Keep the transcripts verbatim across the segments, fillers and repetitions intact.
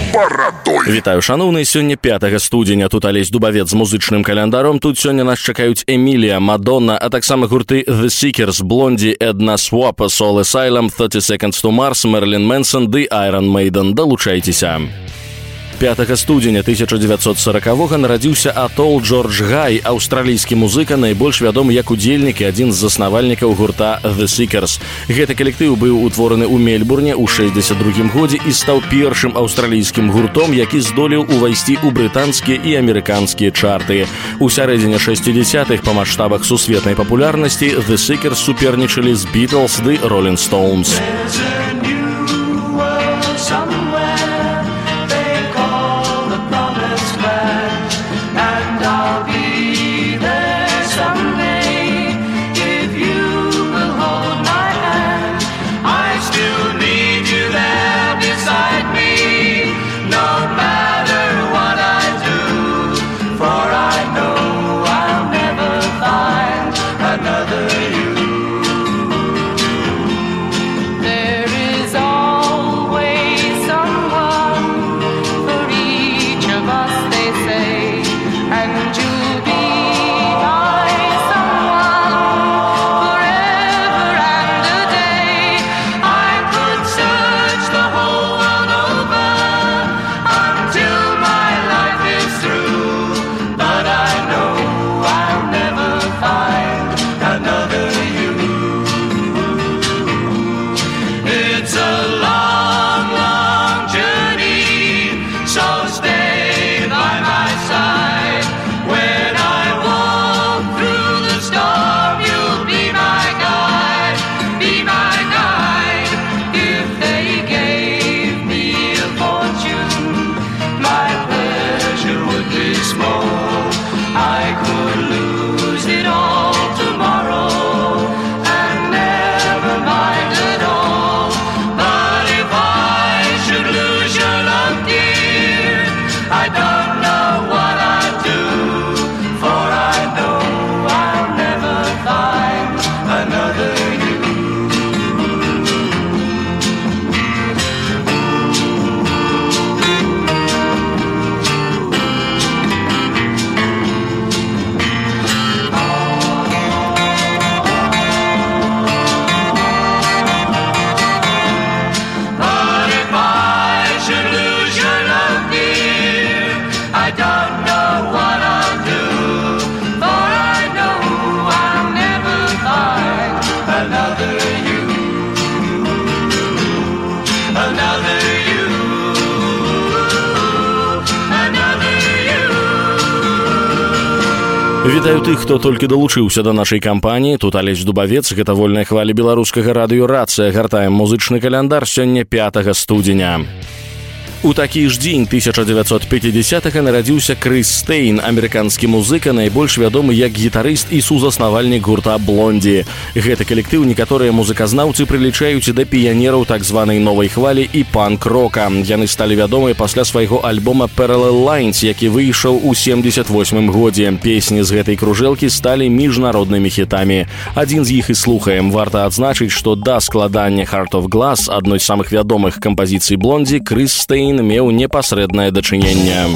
барадой. Вітаю, шановныя, сёння пятага студзеня. Тут Алесь Дубавец з музычным календаром. Тут сёння нас чакаюць Эмілія, Мадонна, а таксама гурты The Seekers, Blondie, Edna Swap, Soul Asylum, thirty seconds to Mars, Marilyn Manson, The Iron Maiden. Далучайцеся. пятага студзеня тысяча дзевяцьсот сорокавога нарадзіўся Атол Джордж Гай, аўстралійскі музыка, найбольш вядомы як удзельнік і адзін з заснавальнікаў гурта The Seekers. Гэты калектыў быў утвораны ў Мельбурне ў шэсцьдзесят другім годзе і стаў першым аўстралійскім гуртом, які здолеў увайсці ў брытанскія і амерыканскія чарты. У сярэдзіне шэсцідзесятых па маштабах сусветнай папулярнасці The Seekers супернічалі з Beatles ды Rolling Stones. Вітаю тых, хто толькі далучыўся да нашай кампаніі. Тут Алесь Дубавец, гэта вольная хваля беларускага радыё «Рацыя». Гартаем музычны каляндар сёння пятага студзеня. У такі ж дзень тысяча дзевяцьсот пяцідзясятага нарадзіўся Крыс Стейн, амерыканскі музыка, найбольш вядомы як гітарыст і сузаснавальнік гурта Blondie. Гэты калектыў некаторыя музыказнаўцы прылічаюць да піянераў так званай новай хвалі і панк-рока. Яны сталі вядомыя пасля свайго альбома Parallel Lines, які выйшаў у сем'дзесят восьмым годзе. Песні з гэтай кружэлкі сталі міжнароднымі хітамі. Адзін з іх і слухаем. Варта адзначыць, што да складання Heart of Glass, адной з самых вядомых кампазіцый Blondie, Крыс Стейн меў непасрэднае дачыненне.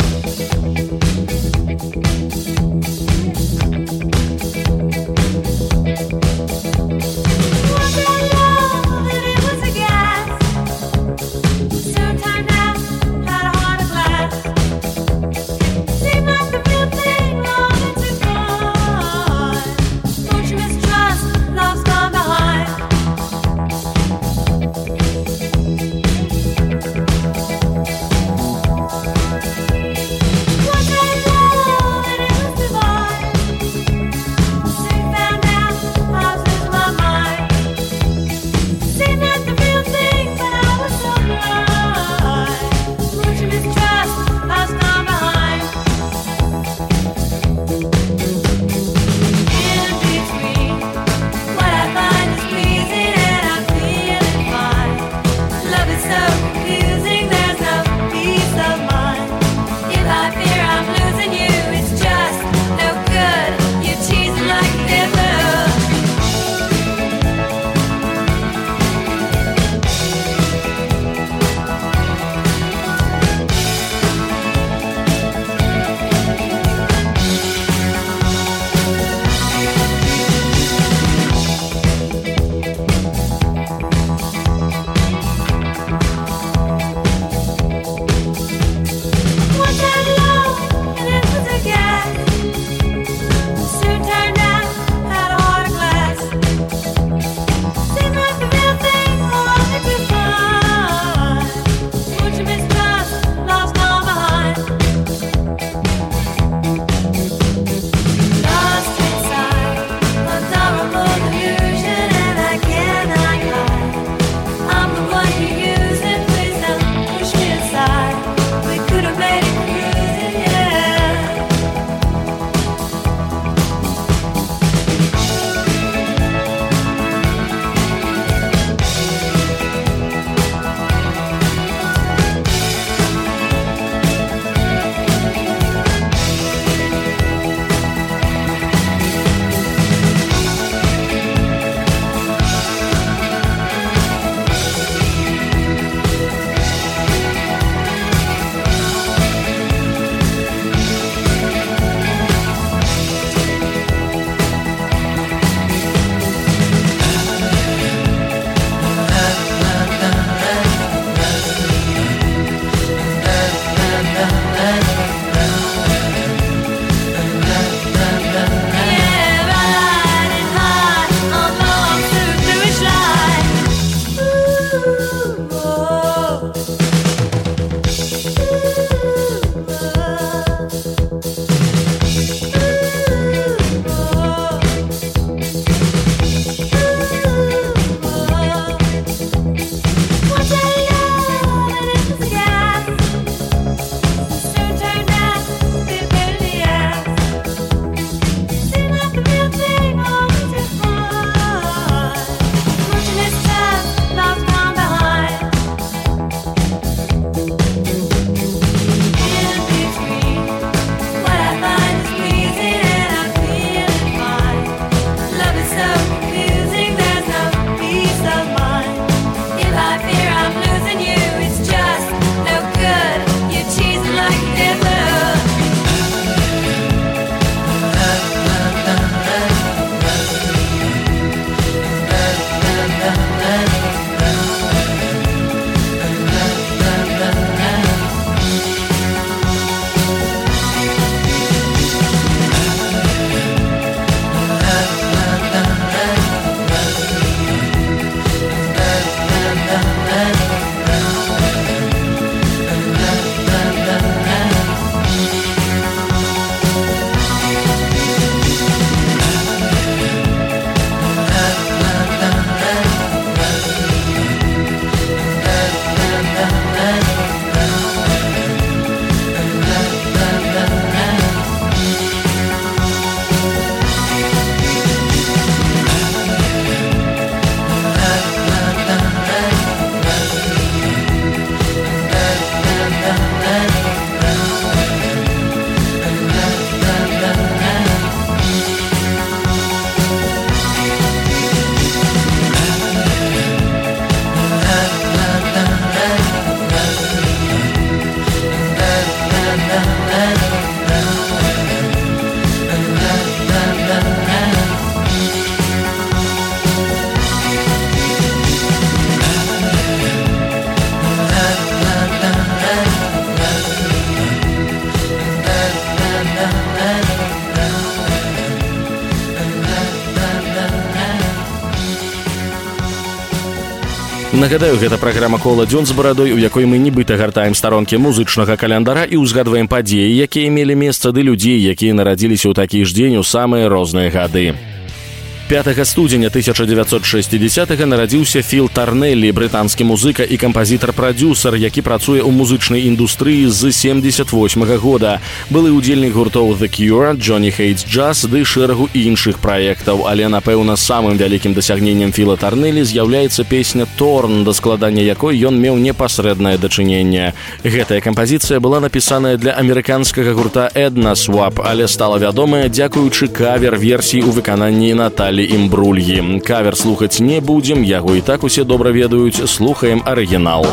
Нагадаю, гэта праграма «Кола дзён з барадой», у якой мы нібыта гартаем старонкі музычнага календара і ўзгадваем падзеі, якія мелі месца, ды людзей, якія нарадзіліся ў такі ж дзень у самыя розныя гады. пятага студзеня тысяча дзевяцьсот шэсцідзесятага нарадзіўся Філ Тарнеллі, брытанскі музыка і кампазітар-прадзюсар, які працуе ў музычнай індустрыі з семдзесят восьмага года. Былы ўдзельнік гуртоў The Cure, Johnny Hates Jazz ды шэрагу іншых праектаў, але, напэўна, самым вялікім дасягненнем Філа Тарнеллі з'яўляецца песня «Торн», да складання якой ён меў непасрэднае дачыненне. Гэтая кампазіцыя была напісаная для амерыканскага гурта Edna Swap, але стала вядомая дзякуючы кавер-версіі ў выкананні Наталі Імбрульі. Кавер слухаць не будзем, яго і так усе добра ведаюць, слухаем арыгінал.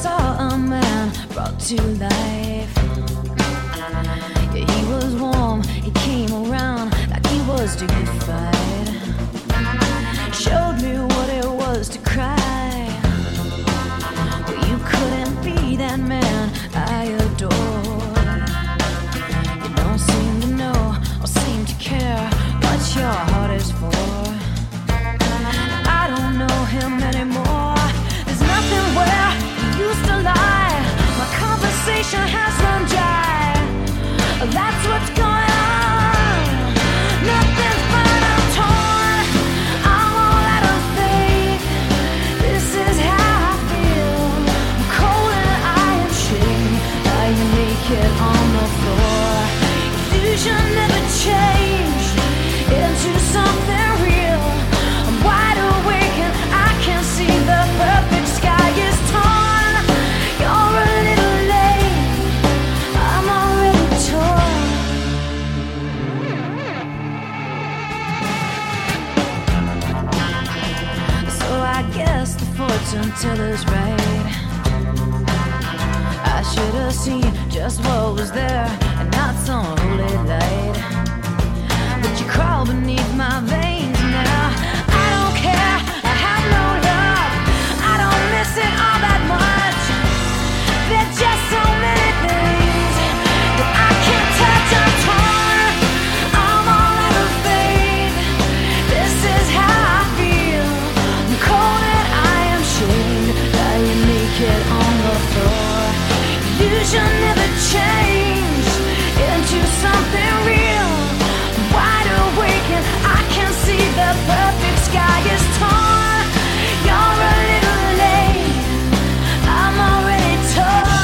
Has run dry. That's what's going on. Nothing's but I'm torn. I'm all out of faith. This is how I feel. I'm cold and I am shaking. Lying naked on the floor. Illusion never changed into something real. I'm wide awake and I can see the perfect sky is torn. You're a little fortune teller's right. I should have seen just what was there and not some holy light. But you crawl beneath my veins now. I don't care, I have no love. I don't miss it all that much. There's just so many things that I can't touch. I'm torn, I'm all out of faith. This is how I feel. I'm cold and I lying naked on the floor. Illusion never changed into something real. I'm wide awake and I can see the perfect sky is torn. You're a little late, I'm already torn.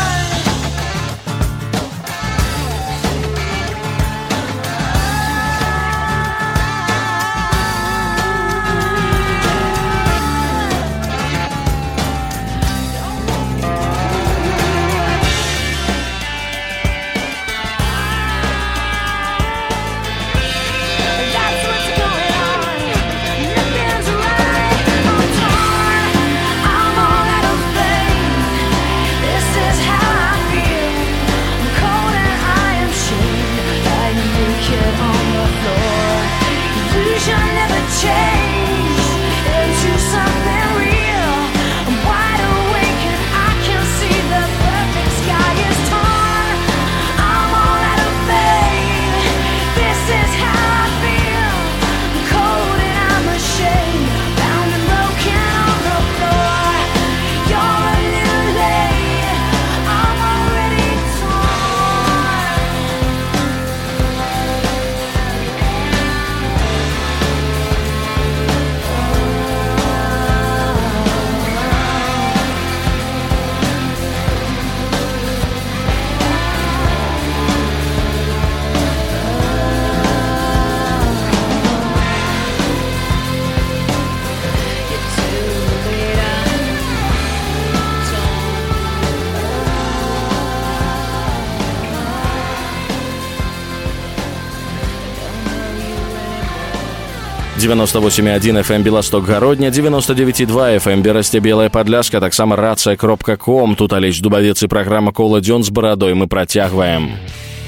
девяносто восемь и один эф эм Белосток Гародня, девяносто девять и два эф эм Берасце Белая Падляшка, таксама рация кропка ком. Тут Алесь Дубавец и программа «Кола дзён з барадой». Мы працягваем.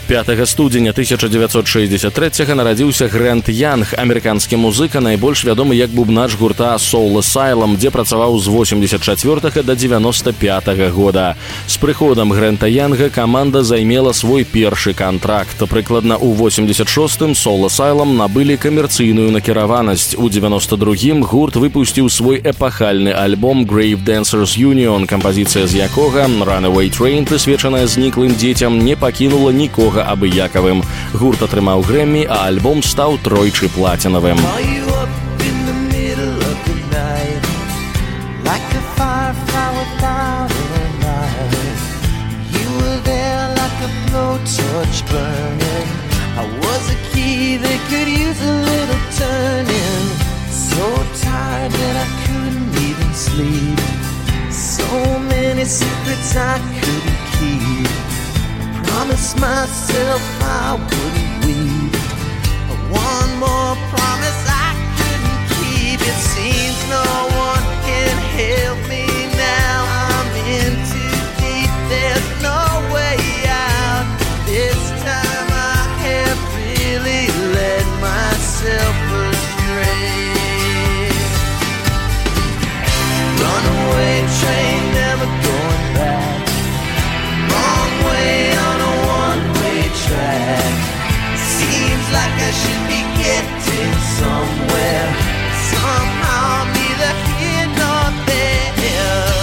пятага студзеня тысяча девятьсот шестьдесят третьего нарадзіўся Грэнд Янг, амерыканскі музыка, найбольш вядомы як бубнач гурта Soul Asylum, дзе працаваў з восемьдесят четвёртага да девяносто пятага года. З прыходам Грэнта Янга каманда займела свой першы кантракт. Прыкладна ў восемьдесят шостым Soul Asylum набылі камерцыйную накіраванасць. У девяносто другім гурт выпусціў свой эпахальны альбом Grave Dancers Union, кампазіцыя з якога Runaway Train, прысвечаная зніклым дзецям, не пакінула нікога абыякавым. Гурт атрымаў Грэмі, а альбом стаў тройчы плацінавым. Promised myself I wouldn't weep. One more promise I couldn't keep. It seems no one can help me now. I'm in too deep, there's no way out. This time I have really led myself astray. Runaway train, never going back. Wrong way on a one-way track. Seems like I should be getting somewhere. Somehow I'm neither here nor there.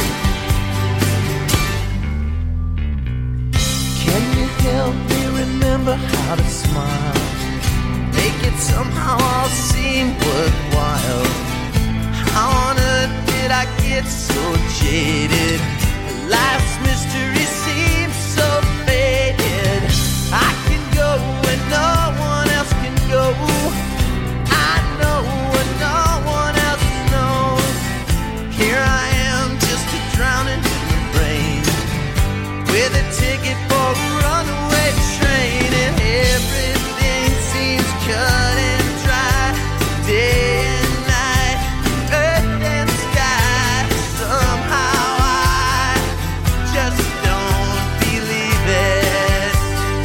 Can you help me remember how to smile? Make it somehow all seem worthwhile. How on earth did I get so jaded? Life's mystery seems so faded. I can go where no one else can go. I know what no one else knows. Here I am, just a drowning in the rain, with a ticket for a runaway train, and everything seems cut and dry. Day and night, earth and sky. Somehow I just don't believe it.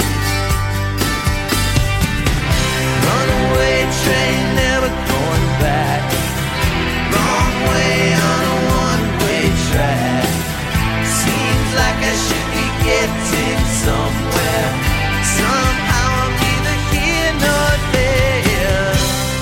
Runaway train, never going back. Wrong way on a one-way track. Seems like I should be getting somewhere. Somehow I'm neither here nor there.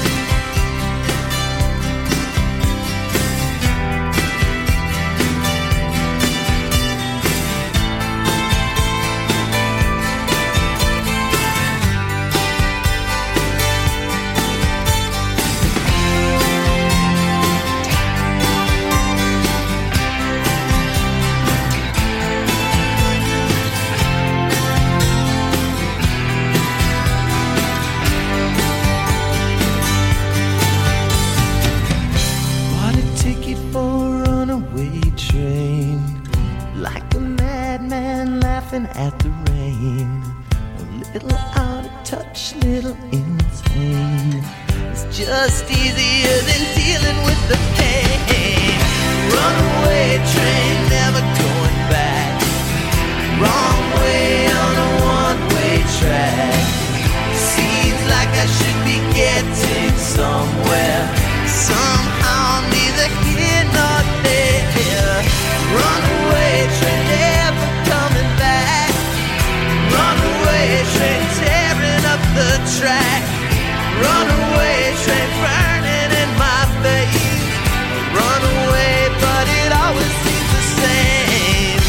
Bought a ticket for a runaway train, like a madman laughing at the rain. A little out of touch, little insane. It's just easier than dealing with the pain. Runaway train, never going back. Wrong way on a one-way track. Seems like I should be getting somewhere. Somehow I'm neither here nor there. Runaway train, never coming back. Runaway train, tearing up the track. Runaway train, burning in my face. Runaway, but it always seems the same.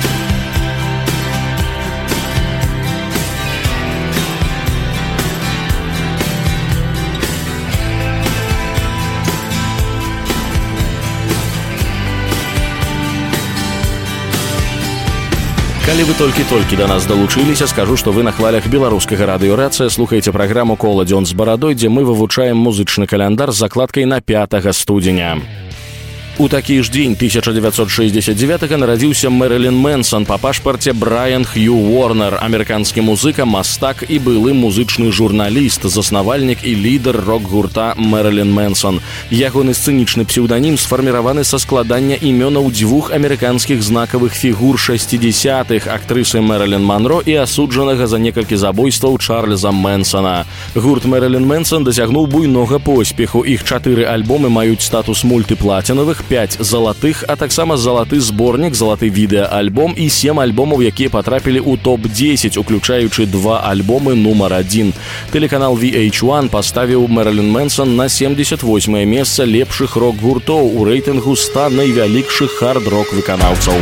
Калі вы толькі-толькі да нас далучыліся, скажу, што вы на хвалях беларускага радыёрацыя слухаеце праграму «Кола дзён з барадой», дзе мы вывучаем музычны каляндар з закладкай на пятага студзеня. У такі ж дзень тысяча дзевяцьсот шэсцьдзесят девятага нарадзіўся Мэрылін Мэнсон, па пашпарце Брайан Хью Уорнер, амерыканскі музыка, мастак і былы музычны журналіст, заснавальнік і лідар рок-гурта Мэрылін Мэнсон. Ягоны сцэнічны псеўданім сфарміраваны са складання імёнаў дзвюх амерыканскіх знакавых фігур шэсцідзесятых, актрысы Мэрылін Монро і асуджанага за некалькі забойстваў Чарльза Мэнсона. Гурт Мэрылін Мэнсон дасягнуў буйнога поспеху. Іх чатыры альбомы маюць статус мультыплатінавых, пяць залатых, а таксама залаты зборнік, залаты відэаальбом і сем альбомаў, якія патрапілі ў топ дзесяць, уключаючы два альбомы нумар адзін. Тэлеканал ви эйч один паставіў Мэрылін Мэнсон на семьдесят восьмае месца лепшых рок-гуртоў у рэйтынгу ста найвялікшых хард-рок выканаўцаў.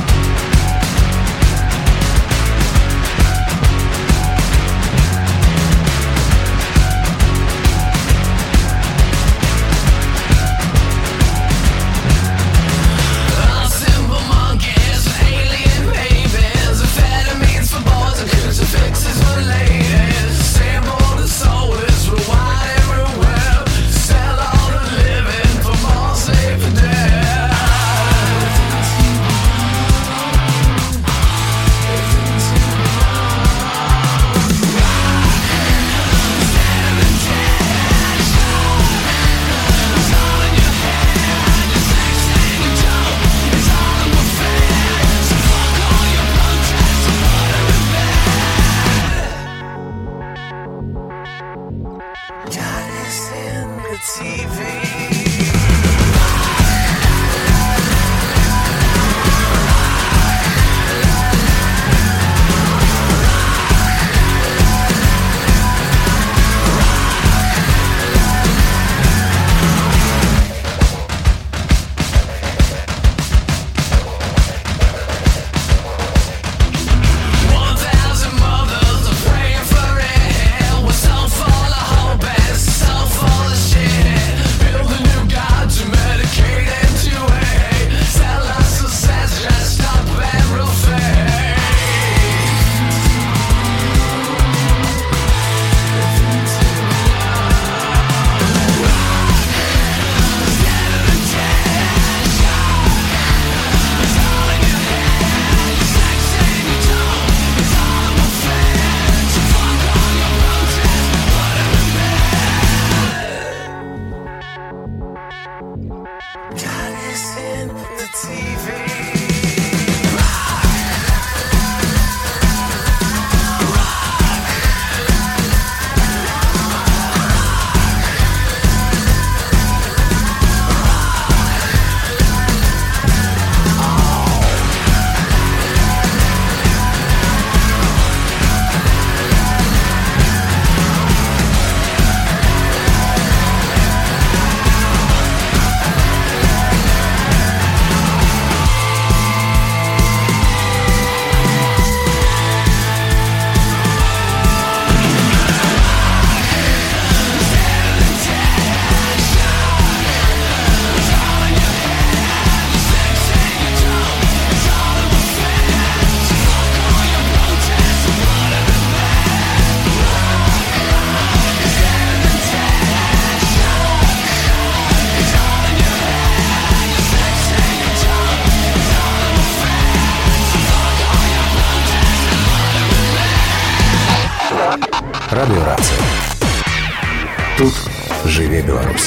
Радыёрацыя. Тут жыве Беларусь.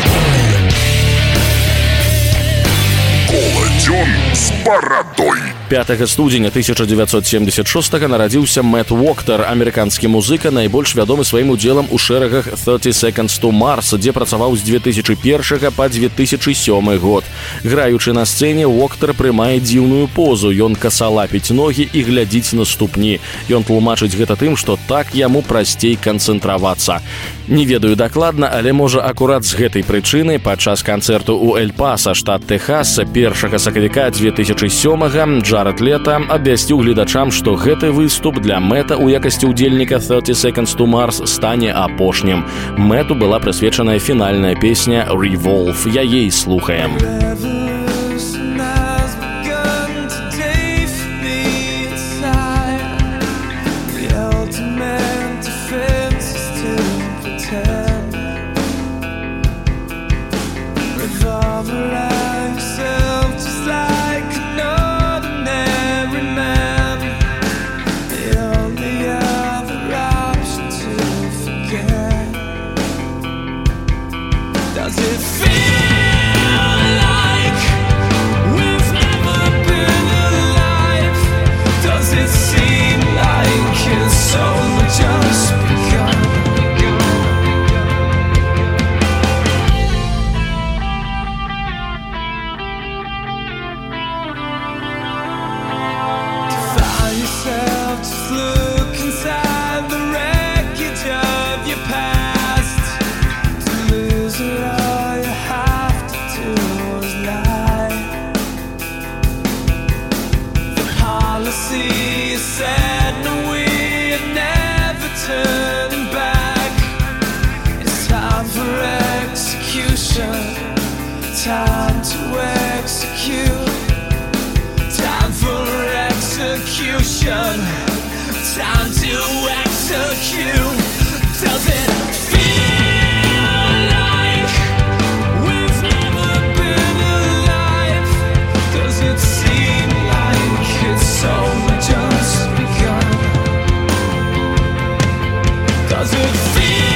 Коладзён з барадой. пятага студзеня тысяча дзевяцьсот семьдесят шостага нарадзіўся Мэт Воктер, амерыканскі музыка, найбольш вядомы сваім удзелам у шэрагах thirty seconds to Mars, дзе працаваў з две тысячы першага па две тысячы сёмы год. Граючы на сцэне, Воктер прымае дзіўную позу, ён касалапіць ногі і глядзіць на ступні. Ён тлумачыць гэта тым, што так яму прасцей канцэнтравацца. Не ведаю дакладна, але можа акурат з гэтай прычыны падчас канцэрту ў Эль-Паса, штат Тэхас, першага сакавіка две тысячы сёмага Джаред Лето абвясціў гледачам, што гэты выступ для Мэта ў якасці ўдзельніка thirty seconds to Mars стане апошнім. Мэту была прысвечаная фінальная песня «Revolve». Яе і слухаем. Revolve lies Does it feel like we've never been alive? Does it seem like it's only just begun? Time to execute. Time for execution. Time to execute. Does it feel like we've never been alive? Does it seem like it's only just begun? Does it feel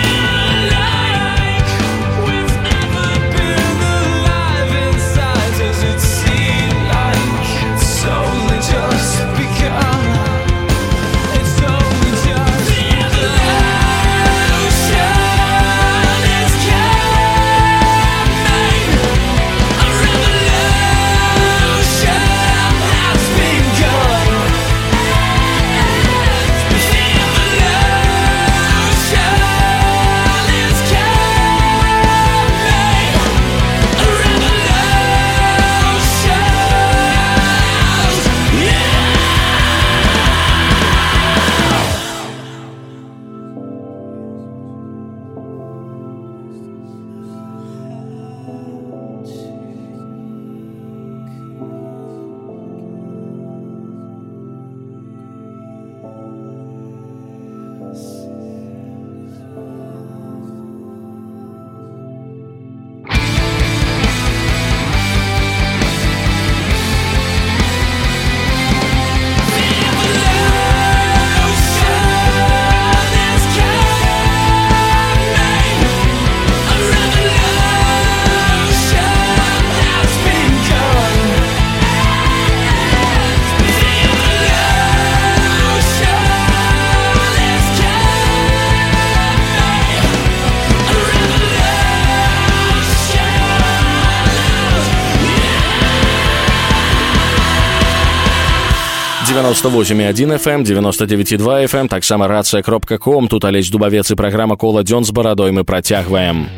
девяносто восемь и один эф эм, девяносто девять и два эф эм, таксама рацыя кропка ком. Тут Алесь Дубавец і праграма «Кола дзён з барадой» мы працягваем.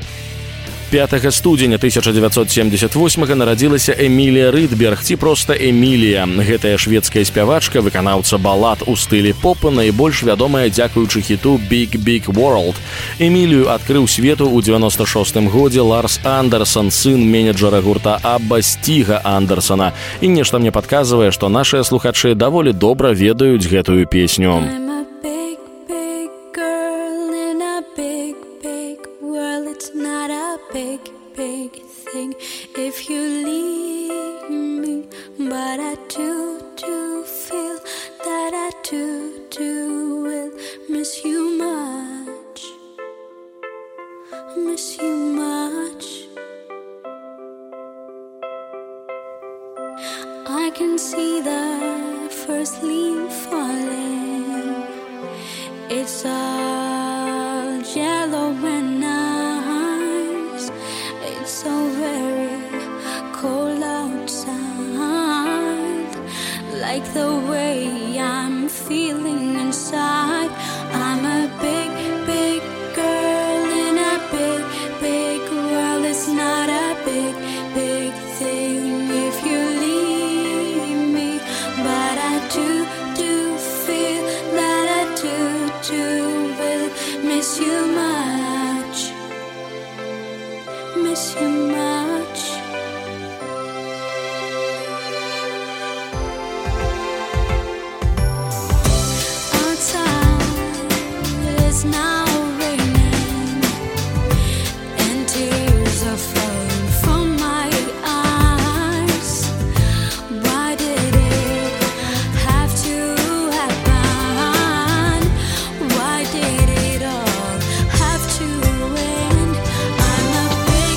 пятага студзеня тысяча девятьсот семьдесят восьмага нарадзілася Эмілія Рыдберг, ці проста Эмілія. Гэтая шведская спявачка, выканаўца балад у стылі поп, найбольш вядомая дзякуючы хіту «Big Big World». Эмілію адкрыў свету ў девяносто шостым годзе Ларс Андерсон, сын менеджера гурта Абба Стіга Андерсона. І нешта мне падказвае, што нашыя слухачы даволі добра ведаюць гэтую песню. Big, big thing if you leave me, but I do, do feel that I do, do will miss you much, miss you much. I can see the first leaf falling, it's all yellow and nice. It's so very cold outside, like the way I'm feeling inside. I'm a big, big girl in a big, big world. It's not a big, big thing if you leave me, but I do, do feel that I do, do will miss you much, miss you much. Outside is now raining, and tears are falling from my eyes. Why did it have to happen? Why did it all have to end? I'm a big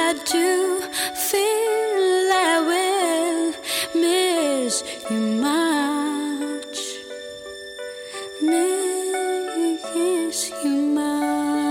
I do feel I will miss you much, miss you much.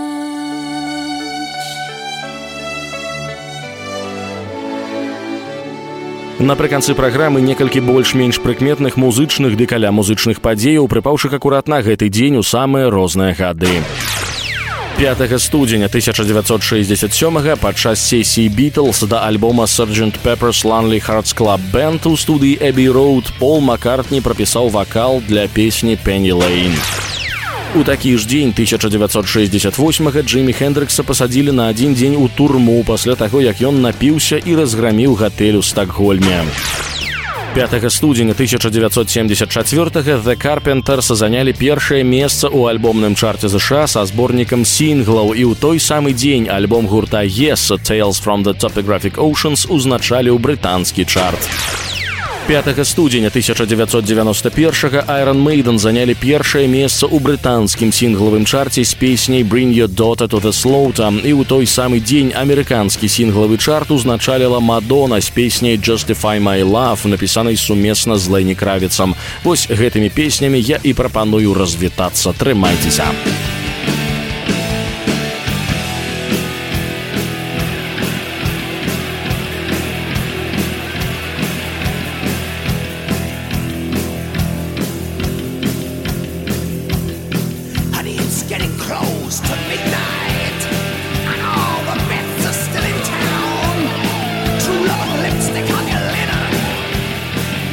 Напрыканцы праграмы некалькі больш-менш прыкметных музычных ды каля музычных падзеяў, прыпаўшых акурат на гэты дзень у самыя розныя гады. пятага студзеня тысяча дзевяцьсот шэсцьдзесят сёмага падчас сесіі Beatles да альбома сэрджэнт Pepper's Lonely Hearts Club Band у студыі Abbey Road Пол Маккартні прапісаў вакал для песні Penny Lane. У такі ж дзень тысяча дзевяцьсот шэсцьдесят восьмага Джимі Хендрыкса пасадзілі на адзін дзень у турму пасля таго, як ён напіўся і разграміў гатэль у Стакгольме. пятага студзеня тысяча дзевяцьсот семьдесят чацвёртага The Carpenters занялі першае месца ў альбомным чарце США са зборнікам сінглаў, і ў той самы дзень альбом гурта Yes, Tales from the Topographic Oceans узначалі ў брытанскі чарт. пятага студзеня тысяча дзевяцьсот девяносто первага Iron Maiden занялі першае месца ў брытанскім сінглавым чарце з песняй Bring Your Daughter to the Slaughter, і ў той самы дзень амерыканскі сінглавы чарт узначаліла Мадонна з песняй Justify My Love, напісанай сумесна з Ленні Кравіцам. Вось гэтымі песнямі я і прапаную развітацца. Трымайцеся!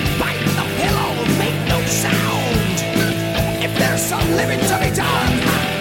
Living to be done.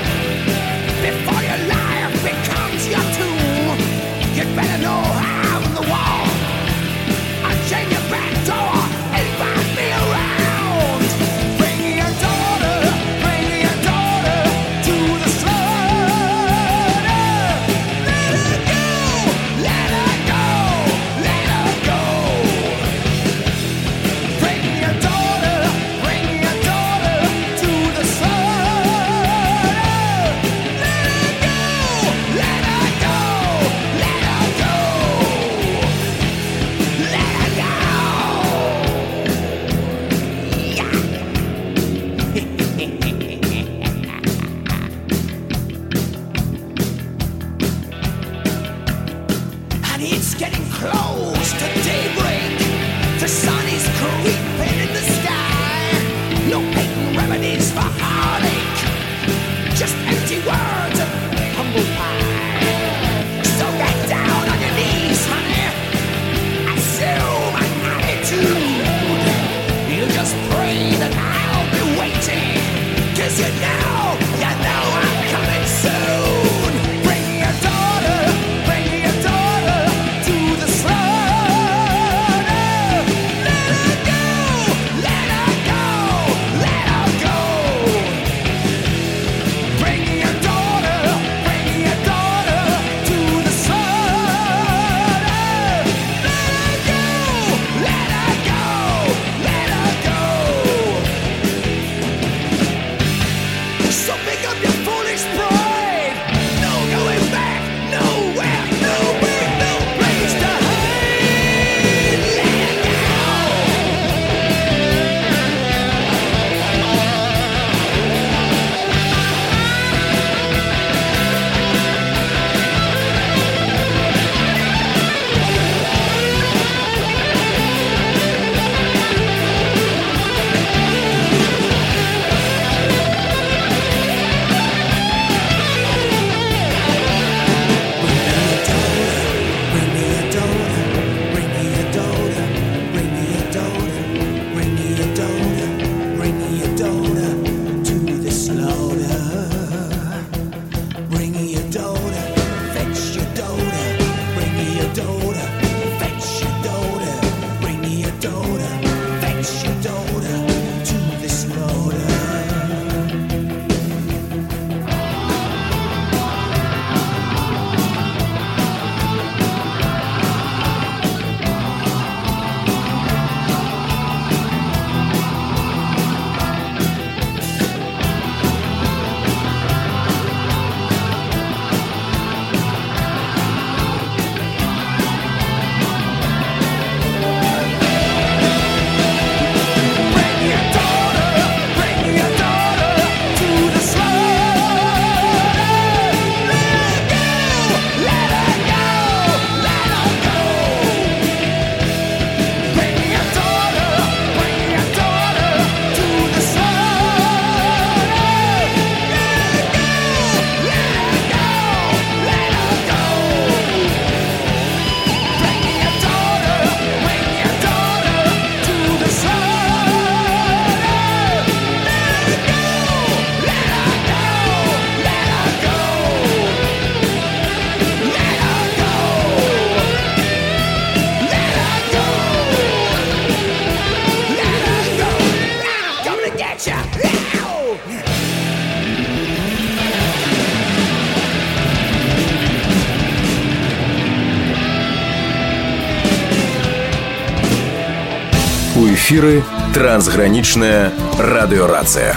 эфіры трансгранічная радыёрацыя.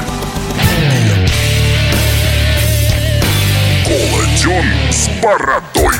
Колодён с бородой.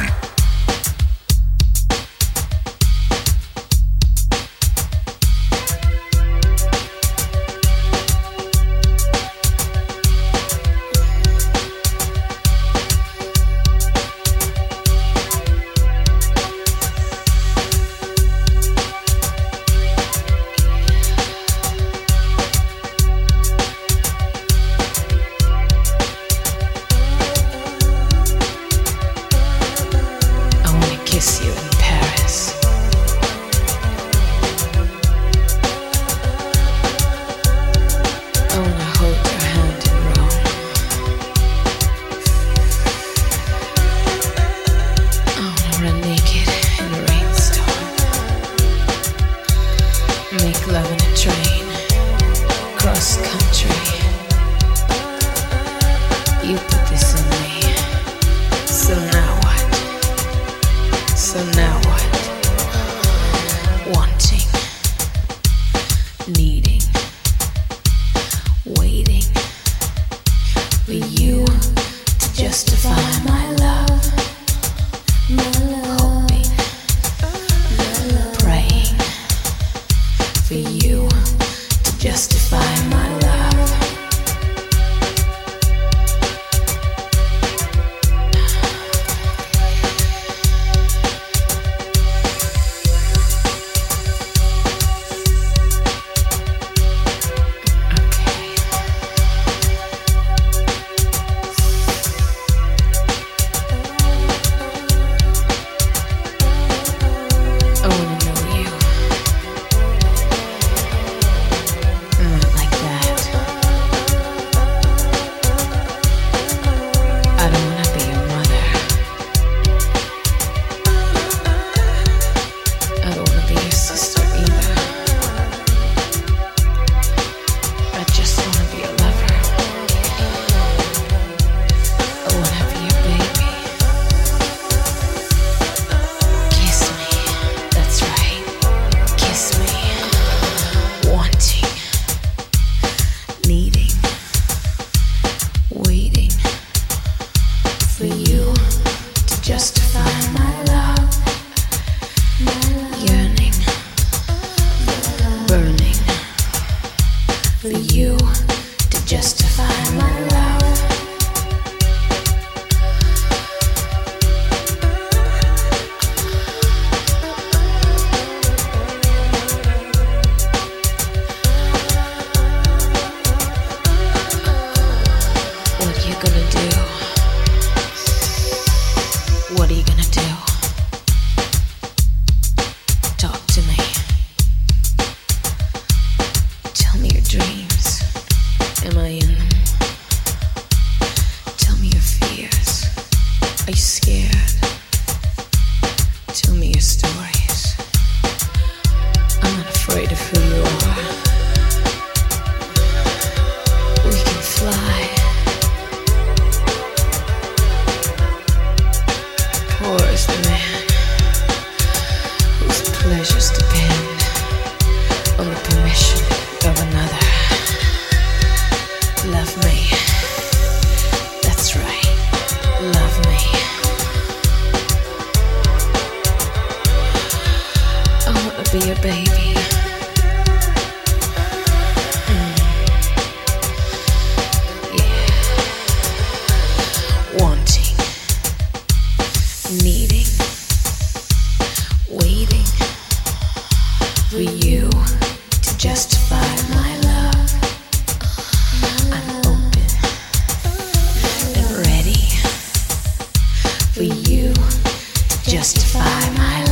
For you to justify my